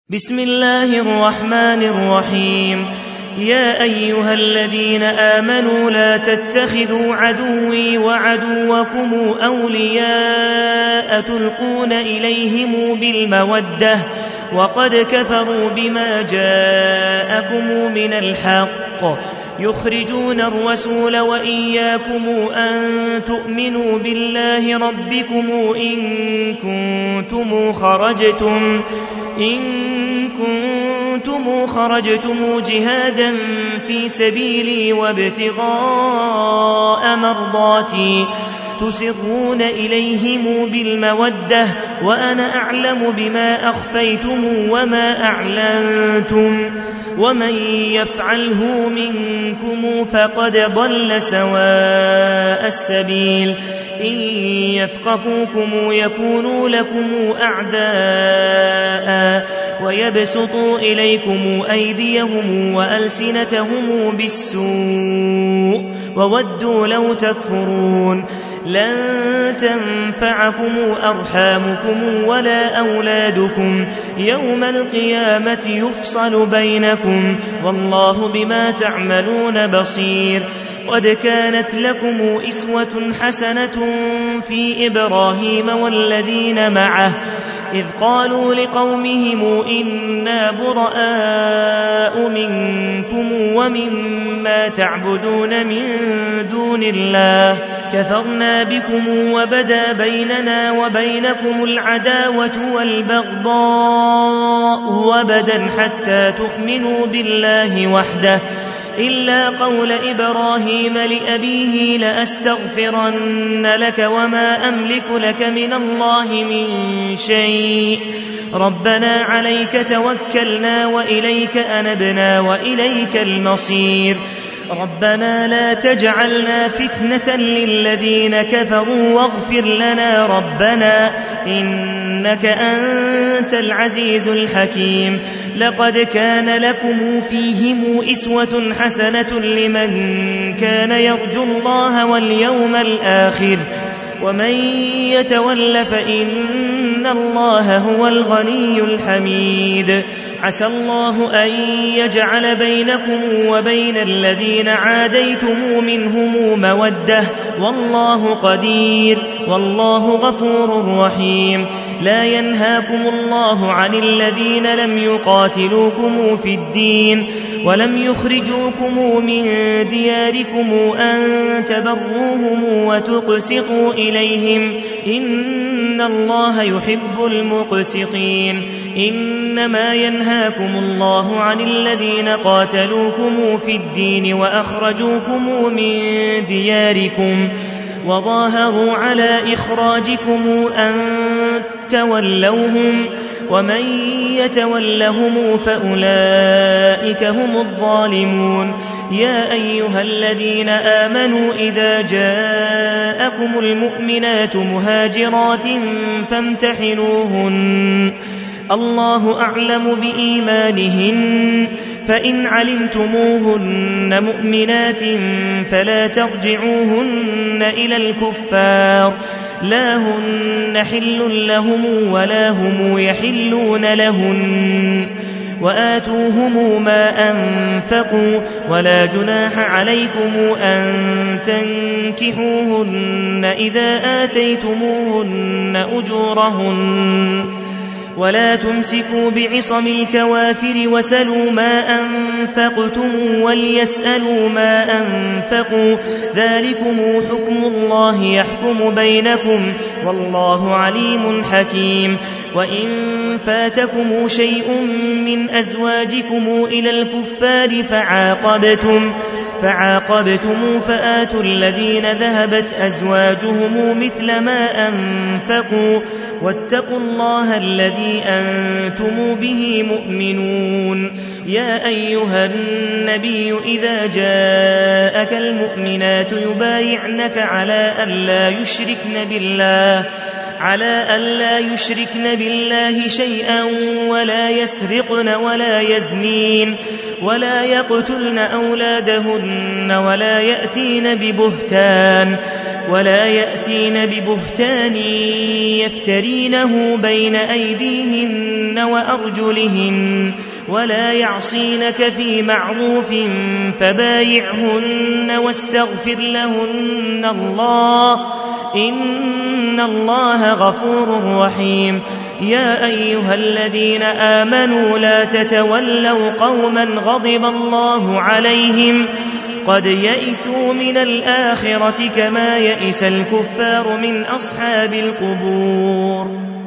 بسم الله الرحمن الرحيم. يا أيها الذين آمنوا لا تتخذوا عدوي وعدوكم أولياء تلقون إليهم بالمودة وقد كفروا بما جاءكم من الحق يخرجون الرسول وإياكم أن تؤمنوا بالله ربكم إن كنتم خرجتم جهادا في سبيلي وابتغاء مرضاتي تسرون إليهم بالمودة وأنا أعلم بما أخفيتم وما أعلنتم ومن يفعله منكم فقد ضل سواء السبيل. إن يثقفوكم يكونوا لكم أعداء ويبسطوا إليكم أيديهم وألسنتهم بالسوء وودوا لو تكفرون. لن تنفعكم أرحامكم ولا أولادكم يوم القيامة يفصل بينكم والله بما تعملون بصير. قد كانت لكم أسوة حسنة في إبراهيم والذين معه إذ قالوا لقومهم إنا براء منكم ومما تعبدون من دون الله كفرنا بكم وبدا بيننا وبينكم العداوة والبغضاء وبدا حتى تؤمنوا بالله وحده إلا قول إبراهيم لأبيه لأستغفرن لك وما أملك لك من الله من شيء ربنا عليك توكلنا وإليك أنبنا وإليك المصير. ربنا لا تجعلنا فتنة للذين كفروا واغفر لنا ربنا إنك أنت العزيز الحكيم. لقد كان لكم فيهم أسوة حسنة لمن كان يرجو الله واليوم الآخر ومن يتول فإن الله هو الغني الحميد. عسى الله أن يجعل بينكم وبين الذين عاديتم منهم مودة والله قدير والله غفور رحيم. لا ينهاكم الله عن الذين لم يقاتلوكم في الدين ولم يخرجوكم من دياركم أن تبروهم وتقسطوا إليهم إن الله يحب المقسطين. إنما ينهاكم الله عن الذين قاتلوكم في الدين وأخرجوكم من دياركم وظاهروا على إخراجكم أن تولوهم ومن يتولهم فأولئك هم الظالمون. يا أيها الذين آمنوا إذا جاءكم المؤمنات مهاجرات فامتحنوهن الله أعلم بإيمانهن فإن علمتموهن مؤمنات فلا ترجعوهن إلى الكفار لا هن حل لهم ولا هم يحلون لهن وآتوهم ما أنفقوا ولا جناح عليكم أن تنكحوهن إذا آتيتموهن أجورهن ولا تمسكوا بعصم الكوافر وسلوا ما أنفقتم وليسألوا ما أنفقوا ذلكم حكم الله يحكم بينكم والله عليم حكيم. وإن فاتكم شيء من أزواجكم إلى الكفار فعاقبتم فآتوا الذين ذهبت أزواجهم مثل ما أنفقوا واتقوا الله الذي أنتم به مؤمنون. يا أيها النبي إذا جاءك المؤمنات يبايعنك على أن لا يشركن بالله على ألا يشركن بالله شيئا ولا يسرقن ولا يزنين ولا يقتلن أولادهن ولا يأتين ببهتان يفترينه بين أيديهن وأرجلهن ولا يعصينك في معروف فبايعهن واستغفر لهن الله إن الله غفور رحيم. يا أيها الذين آمنوا لا تتولوا قوما غضب الله عليهم قد يئسوا من الآخرة كما يئس الكفار من أصحاب القبور.